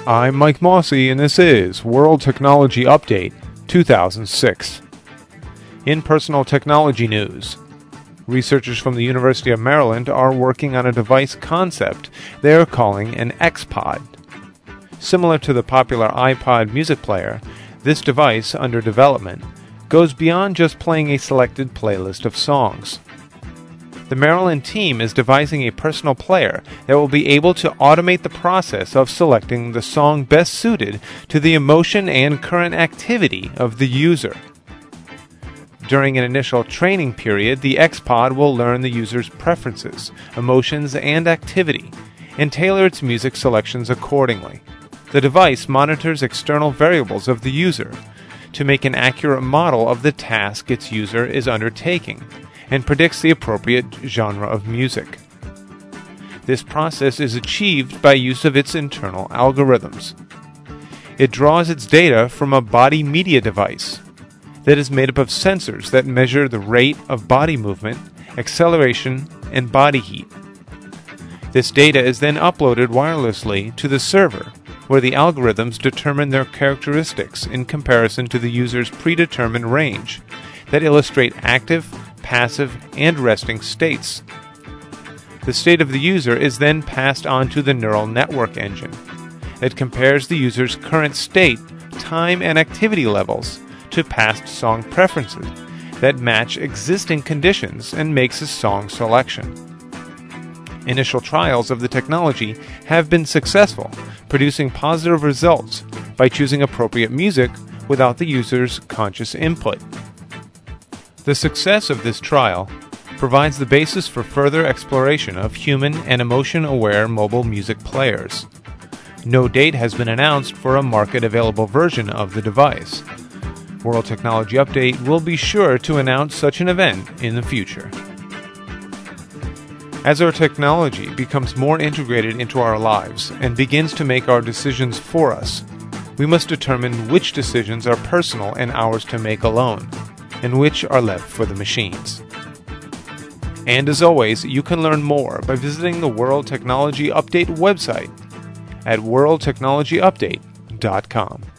I'm Mike Mossy, and this is World Technology Update 2006. In personal technology news, researchers from the University of Maryland are working on a device concept they are calling an XPod. Similar to the popular iPod music player, this device, under development, goes beyond just playing a selected playlist of songs. The Maryland team is devising a personal player that will be able to automate the process of selecting the song best suited to the emotion and current activity of the user. During an initial training period, the XPod will learn the user's preferences, emotions, and activity, and tailor its music selections accordingly. The device monitors external variables of the user to make an accurate model of the task its user is undertaking, and predicts the appropriate genre of music. This process is achieved by use of its internal algorithms. It draws its data from a body media device that is made up of sensors that measure the rate of body movement, acceleration, and body heat. This data is then uploaded wirelessly to the server, where the algorithms determine their characteristics in comparison to the user's predetermined range that illustrate active, passive, and resting states. The state of the user is then passed on to the neural network engine. It compares the user's current state, time, and activity levels to past song preferences that match existing conditions and makes a song selection. Initial trials of the technology have been successful, producing positive results by choosing appropriate music without the user's conscious input. The success of this trial provides the basis for further exploration of human and emotion-aware mobile music players. No date has been announced for a market-available version of the device. World Technology Update will be sure to announce such an event in the future. As our technology becomes more integrated into our lives and begins to make our decisions for us, we must determine which decisions are personal and ours to make alone, and which are left for the machines. And as always, you can learn more by visiting the World Technology Update website at worldtechnologyupdate.com.